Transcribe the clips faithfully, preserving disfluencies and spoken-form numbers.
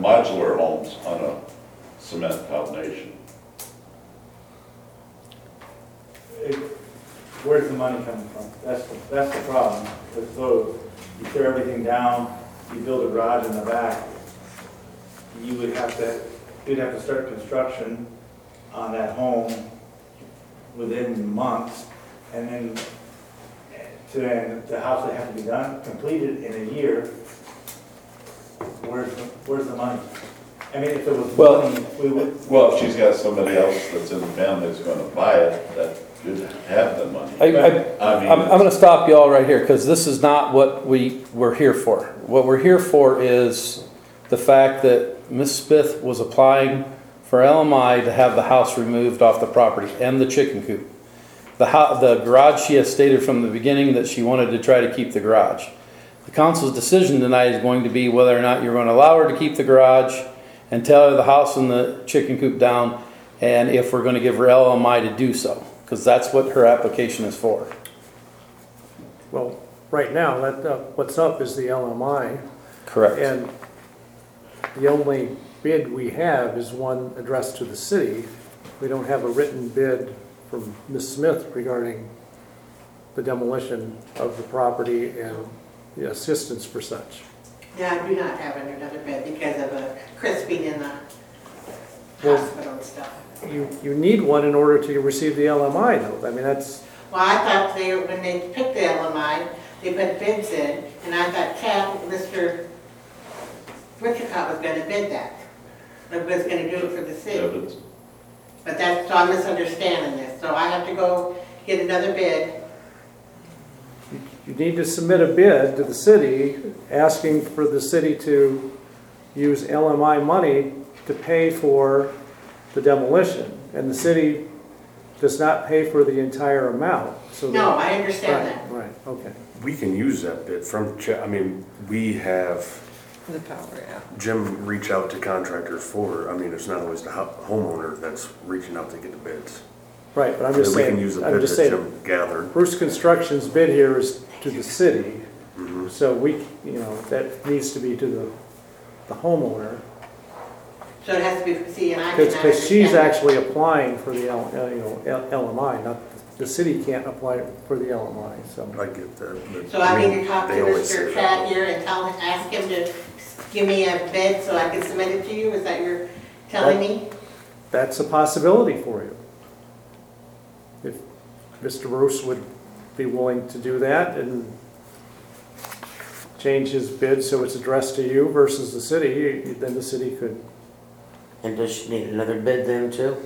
modular homes on a cement foundation. It- Where's the money coming from? That's, the that's the problem. So you tear everything down, you build a garage in the back, you would have to, you'd have to start construction on that home within months, and then to, then the house would have to be done, completed in a year. Where's, the where's the money? I mean, if there was Well- money, we would, Well, if she's got somebody else that's in the family that's gonna buy it, that could have the money. I, I, I mean, I'm, I'm gonna stop you all right here, because this is not what we were here for. What we're here for is the fact that Miss Smith was applying for L M I to have the house removed off the property and the chicken coop. The ho the garage, she has stated from the beginning that she wanted to try to keep the garage. The council's decision tonight is going to be whether or not you're going to allow her to keep the garage and tell her the house and the chicken coop down, and if we're going to give her L M I to do so, because that's what her application is for. Well, right now, that, uh, what's up is the L M I, Correct. and the only bid we have is one addressed to the city. We don't have a written bid from Miz Smith regarding the demolition of the property and the assistance for such. Yeah, I do not have another bed because of a Chris being in the Well- hospital and stuff. You, you need one in order to receive the L M I, though. I mean, that's, Well, I thought they, when they picked the L M I, they put bids in, and I thought Cap, Mister Richicott was gonna bid that. Or was gonna do it for the yeah, city. but But that's, so I'm misunderstanding this, so I have to go get another bid. you need to submit a bid to the city asking for the city to use L M I money to pay for the demolition. And the city does not pay for the entire amount, so. No, that- I understand that. Right, right, okay. We can use that bit from, Ch- I mean, we have The power, yeah. Jim reach out to contractors for, I mean, it's not always the ho- homeowner that's reaching out to get the bids. Right, but I'm I mean, just we can saying, use the I'm bid just that saying, Jim gathered. Bruce Construction's bid here is to the city, Mhm. so we, you know, that needs to be to the, the homeowner. So it has to be, see, and I cannot understand. Because she's that. actually applying for the, L- uh, you know, L- LMI, not, the city can't apply for the L M I, so. I get that, but. So I need mean, to talk they to always say Mister that. Chad here and tell him, ask him to give me a bid so I can submit it to you? Is that you're telling me? That's a possibility for you. If Mister Bruce would be willing to do that and change his bid so it's addressed to you versus the city, then the city could, And does she need another bid then too?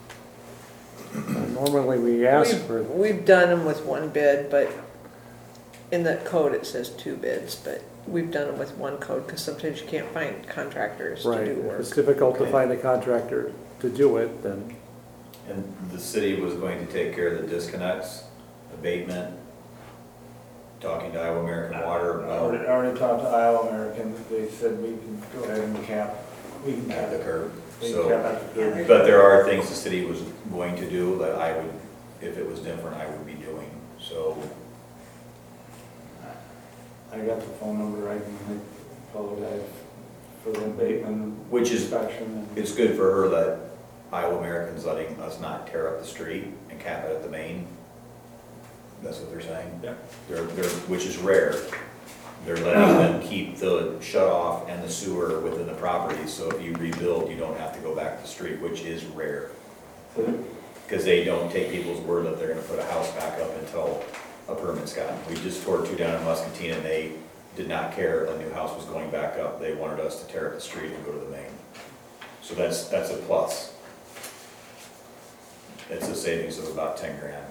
normally we ask We've- for, We've done them with one bid, but in that code it says two bids, but we've done them with one code because sometimes you can't find contractors to right, do if work. it's difficult to Okay. find a contractor to do it, then, And the city was going to take care of the disconnects, abatement, talking to Iowa American Water I about already, I already talked to Iowa American, they said we can go ahead and cap, we can cap at the it. curb. We can So, cap at the curb. but there are things the city was going to do that I would, if it was different, I would be doing. So I got the phone number, I can call the guy for the abatement. Which is- Inspection and. it's good for her that Iowa American's letting us not tear up the street and cap it at the main. That's what they're saying? Yeah. They're, they're, which is rare. They're letting them keep the shut off and the sewer within the property, so if you rebuild, you don't have to go back to the street, which is rare. Because they don't take people's word that they're gonna put a house back up until a permit's gotten. We just tore two down in Muscatine and they did not care a new house was going back up. They wanted us to tear up the street and go to the main. So that's, that's a plus. It's a savings of about ten grand.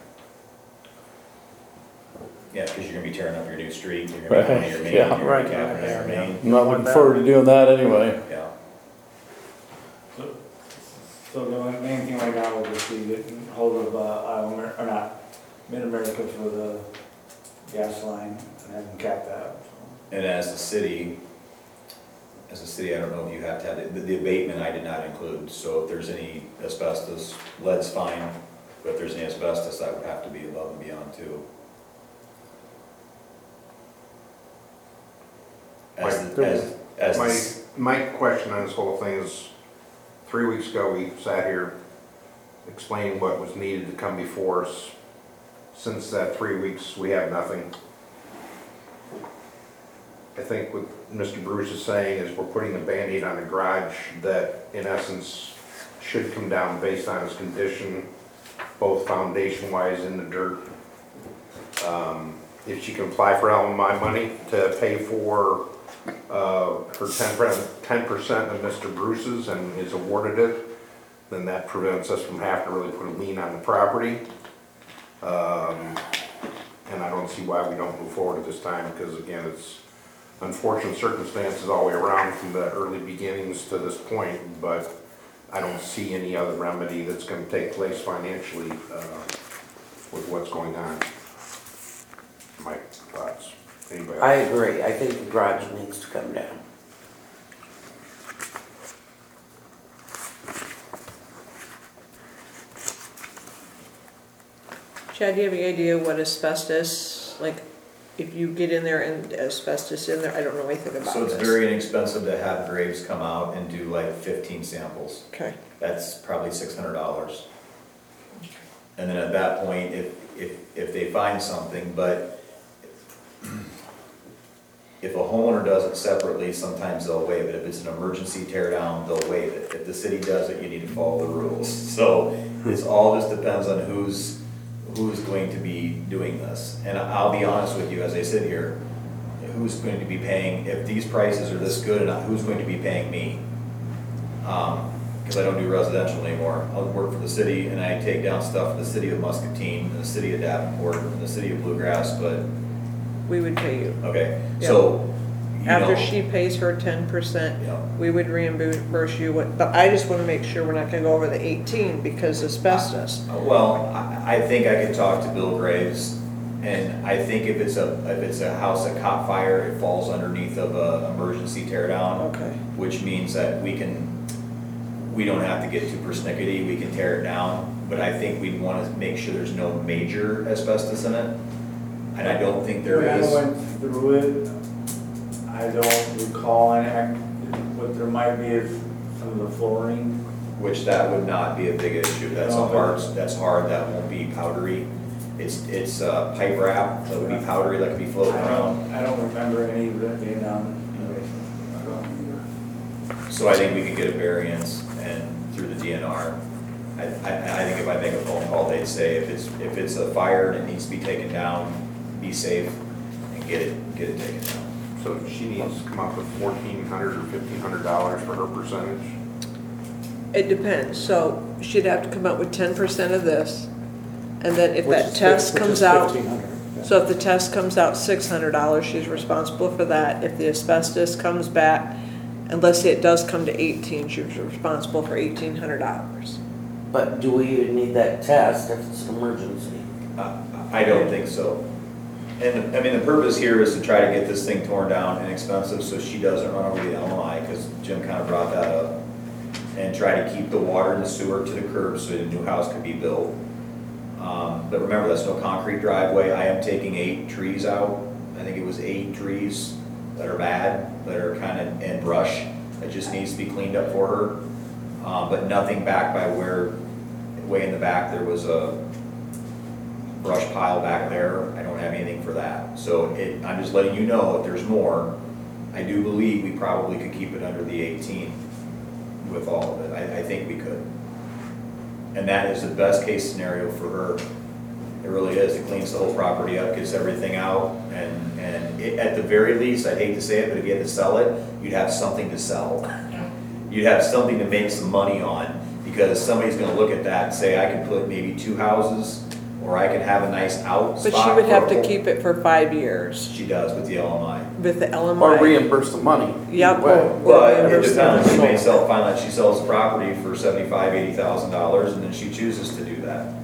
Yeah, because you're gonna be tearing up your new street, you're gonna be going to your main, you're Right, gonna right, be capping yeah, your yeah. main, I'm not looking forward to doing that anyway. yeah. So so the only- main thing right now would just be getting hold of, uh, Iowa, Amer- or not, Mid-America for the gas line and have them cap that. And as a city, as a city, I don't know if you have to have, the, the abatement I did not include, so if there's any asbestos, lead's fine, but if there's any asbestos, that would have to be above and beyond too. As, the- Mike, as, as, My, the- my question on this whole thing is, three weeks ago, we sat here explaining what was needed to come before us. Since that three weeks, we have nothing. I think what Mister Bruce is saying is we're putting a Band-Aid on a garage that, in essence, should come down based on its condition, both foundation-wise in the dirt. Um, if she can apply for L M I money to pay for uh, her ten percent of Mister Bruce's and is awarded it, then that prevents us from having to really put a lien on the property. Um, and I don't see why we don't move forward at this time, because again, it's unfortunate circumstances all the way around from the early beginnings to this point, but I don't see any other remedy that's going to take place financially uh, with what's going on. My thoughts. Anybody else? I agree, I think the garage needs to come down. Chad, do you have any idea what asbestos, like, if you get in there and asbestos in there, I don't know anything about So this. it's very inexpensive to have Graves come out and do like fifteen samples. Okay, That's probably six hundred dollars. And then at that point, if, if, if they find something, but if a homeowner does it separately, sometimes they'll waive it. If it's an emergency tear down, they'll waive it. If the city does it, you need to follow the rules. So it's all just depends on who's, who's going to be doing this. And I'll be honest with you, as I sit here, who's going to be paying, if these prices are this good, and who's going to be paying me? Um, Because I don't do residential anymore. I work for the city and I take down stuff for the city of Muscatine, the city of Davenport, and the city of Bluegrass, but, we would pay you. okay, so, you After know, she pays her ten percent, Yeah. we would reimburse you what, but I just wanna make sure we're not gonna go over the eighteen because asbestos. Well, I, I think I could talk to Bill Graves, and I think if it's a, if it's a house that caught fire, it falls underneath of a emergency tear down. Okay. Which means that we can, we don't have to get too persnickety, we can tear it down, but I think we'd wanna make sure there's no major asbestos in it. And I don't think there When I is. went through it, I don't recall any, act- what there might be is some of the flooring. Which that would not be a big issue, that's a No, but- hard, that's hard, that won't be powdery. It's, it's uh, pipe wrap, that would be powdery, that could be floating I around. don't, I don't remember any of it being on, I don't either. So I think we could get a variance and through the D N R. I, I, I think if I make a phone call, they'd say if it's, if it's a fire and it needs to be taken down, be safe and get it, get it taken down. So she needs to come up with fourteen hundred or fifteen hundred dollars for her percentage. It depends, so she'd have to come up with ten percent of this, and then if Which that is test fif- which comes is out, fifteen hundred, yeah. so if the test comes out six hundred dollars, she's responsible for that. If the asbestos comes back, and let's say it does come to eighteen, she's responsible for eighteen hundred dollars. But do we even need that test if it's an emergency? Uh, I don't think so. And, I mean, the purpose here is to try to get this thing torn down inexpensive so she doesn't run over the L M I, because Jim kind of brought that up. And try to keep the water and the sewer to the curb so a new house could be built. Um, but remember, that's no concrete driveway. I am taking eight trees out. I think it was eight trees that are bad, that are kind of in brush, that just needs to be cleaned up for her. Um, but nothing back by where, way in the back, there was a brush pile back there. I don't have anything for that. So it, I'm just letting you know if there's more. I do believe we probably could keep it under the eighteen with all of it. I, I think we could. And that is the best case scenario for her. It really is. It cleans the whole property up, gets everything out, and, and it, at the very least, I'd hate to say it, but if you had to sell it, you'd have something to sell. You'd have something to make some money on, because somebody's gonna look at that and say, I could put maybe two houses, or I could have a nice out spot. But she would have for to a- keep it for five years She does with the L M I. with the L M I. Or reimburse the money. Yep. Either way. or But it reimburse depends, she them. may sell, find out she sells the property for seventy-five, eighty thousand dollars, and then she chooses to do that.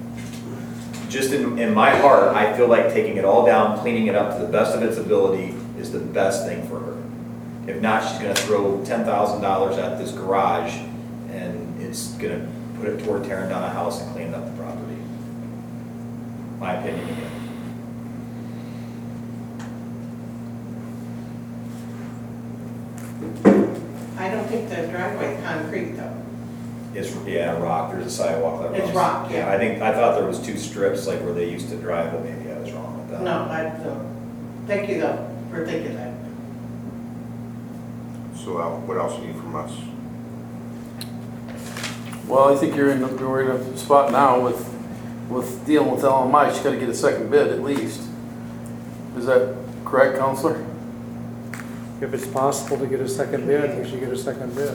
Just in, in my heart, I feel like taking it all down, cleaning it up to the best of its ability is the best thing for her. If not, she's gonna throw ten thousand dollars at this garage, and it's gonna put it toward tearing down a house and cleaning up the property. My opinion again. I think the driveway's concrete though. It's, yeah, rock, there's a sidewalk that runs. It's rock, yeah. I think, I thought there was two strips like where they used to drive, but maybe I was wrong with that. No, I, so, thank you though, for thinking that. So uh, what else you need from us? Well, I think you're in, you're in a spot now with, with dealing with L M I, she's gotta get a second bid at least. Is that correct, Counselor? If it's possible to get a second bid, we should get a second bid.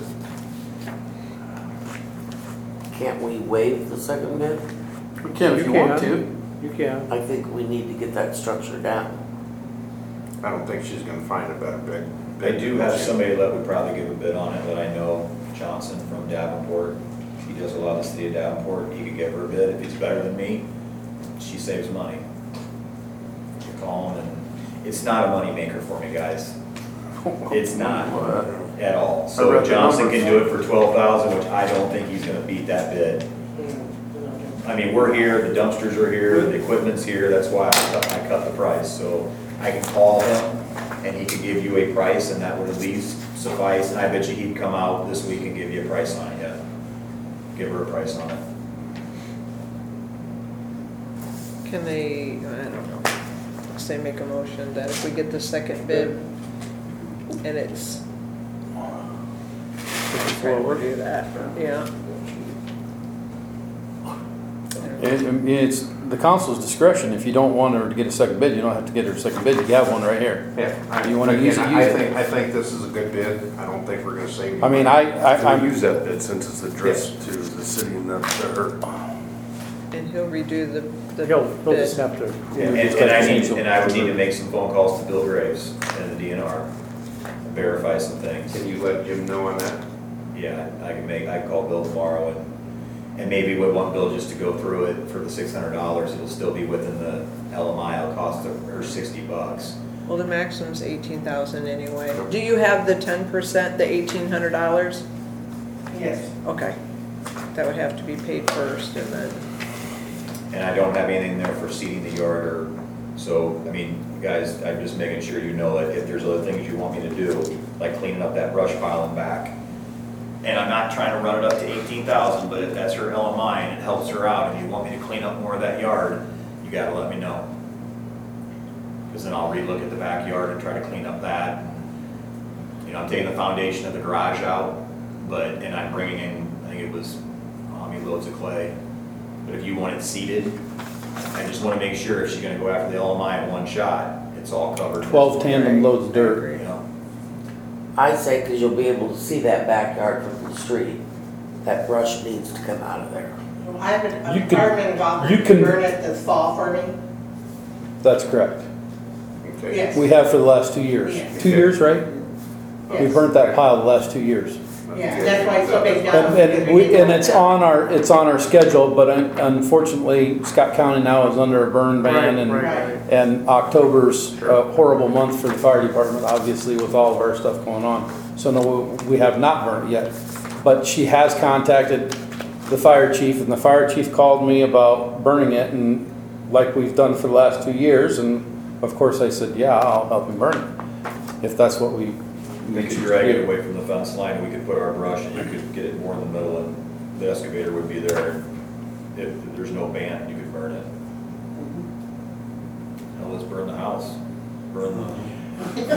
Can't we waive the second bid? We can if you want to. You can. I think we need to get that structure down. I don't think she's gonna find a better bid. I do have somebody that would probably give a bid on it that I know, Johnson from Davenport. He does a lot of the city of Davenport. He could give her a bid. If he's better than me, she saves money. You call him and it's not a money maker for me, guys. It's not at all. I So read if the Johnson numbers. can do it for twelve thousand, which I don't think he's gonna beat that bid. I mean, we're here, the dumpsters are here, the equipment's here, that's why I cut, I cut the price. So I can call him and he could give you a price and that would at least suffice. And I bet you he'd come out this week and give you a price on it, yeah. Give her a price on it. Can they, I don't know, say make a motion that if we get the second bid and it's, trying to do that, yeah. It- I mean, it's the council's discretion. If you don't want her to get a second bid, you don't have to get her a second bid. You have one right here. Yeah. I- You wanna use it, again, I use it. think, I think this is a good bid. I don't think we're gonna save. you I mean, money. I, I, Can I'm, we use that bid since it's addressed to the city and not to her? And he'll redo the, the He'll, he'll just bid. have to. And, and I need, and I would need to make some phone calls to Bill Graves and the D N R, verify some things. Can you let Jim know on that? Yeah, I can make, I can call Bill tomorrow and, and maybe we want Bill just to go through it for the six hundred dollars. It'll still be within the L M I, it'll cost her sixty bucks. Well, the maximum's eighteen thousand anyway. Do you have the ten percent, the eighteen hundred dollars? Yes. Okay. That would have to be paid first and then, And I don't have anything there for seeding the yard or, so, I mean, guys, I'm just making sure you know that if there's other things you want me to do, like cleaning up that brush pile and back. And I'm not trying to run it up to eighteen thousand, but if that's her L M I and it helps her out and you want me to clean up more of that yard, you gotta let me know. Cause then I'll relook at the backyard and try to clean up that. You know, I'm taking the foundation of the garage out, but, and I'm bringing in, I think it was, how many loads of clay. But if you want it seeded, I just wanna make sure if she's gonna go after the L M I in one shot, it's all covered. twelve tandem loads of You dirt. know, I say, because you'll be able to see that backyard from the street. That brush needs to come out of there. Well, I have an You can- apartment offer you to can- burn it this fall for me. That's correct. Okay. Yes. We have for the last two years. Yes. Two years, right? We Yes. burnt that pile the last two years. Yeah, that's why it's so big down. And, because and we we, didn't and want it's that. on our, it's on our schedule, but un- unfortunately, Scott County now is under a burn ban and, Right. and October's a horrible month for the fire department, obviously, with all of our stuff going on. So no, we have not burned it yet. But she has contacted the fire chief, and the fire chief called me about burning it, and like we've done for the last two years, and of course I said, yeah, I'll help him burn it, if that's what we. we could drag it away from the fence line, we could put our brush and you could get it more in the middle and the excavator would be there. If there's no ban, you could burn it. Now let's burn the house, burn the. Oh, my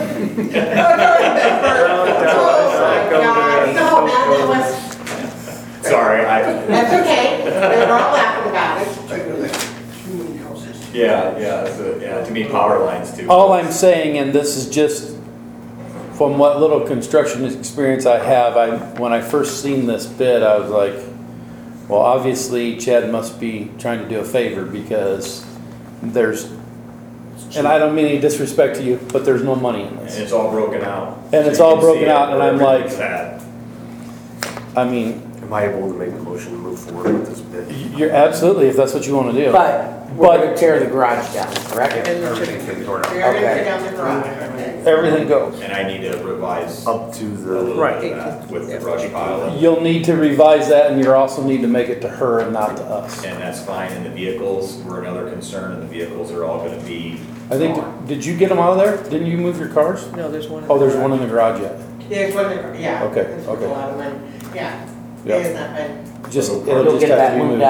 God. No, that was, Sorry, I, that's okay. We were all laughing about it. yeah, yeah, so, yeah, to me, power lines too. All I'm saying, and this is just from what little construction experience I have, I, when I first seen this bid, I was like, well, obviously Chad must be trying to do a favor because there's, and I don't mean any disrespect to you, but there's no money in And this. it's all broken out. And So it's you all can see broken it out, and where I'm like- everything's at. I mean, Am I able to make a motion to move forward with this bid? you're absolutely, if that's what you want to do. But we're But- gonna tear the garage down, correct? and the Everything can go down. We are gonna Okay. go down the garage. Okay. Everything goes. And I need to revise a Up to little the, Right. bit of that with the brush pile. and- You'll need to revise that, and you also need to make it to her and not to us. And that's fine, and the vehicles were another concern, and the vehicles are all gonna be I think, gone. did you get them out of there? Didn't you move your cars? no, there's one. in Oh, the there's garage. one in the garage yet. There's one, yeah. Okay, It's worth okay. a lot of money, yeah. Yeah. It has not been Just, It'll it'll You'll just get have that to be moved moved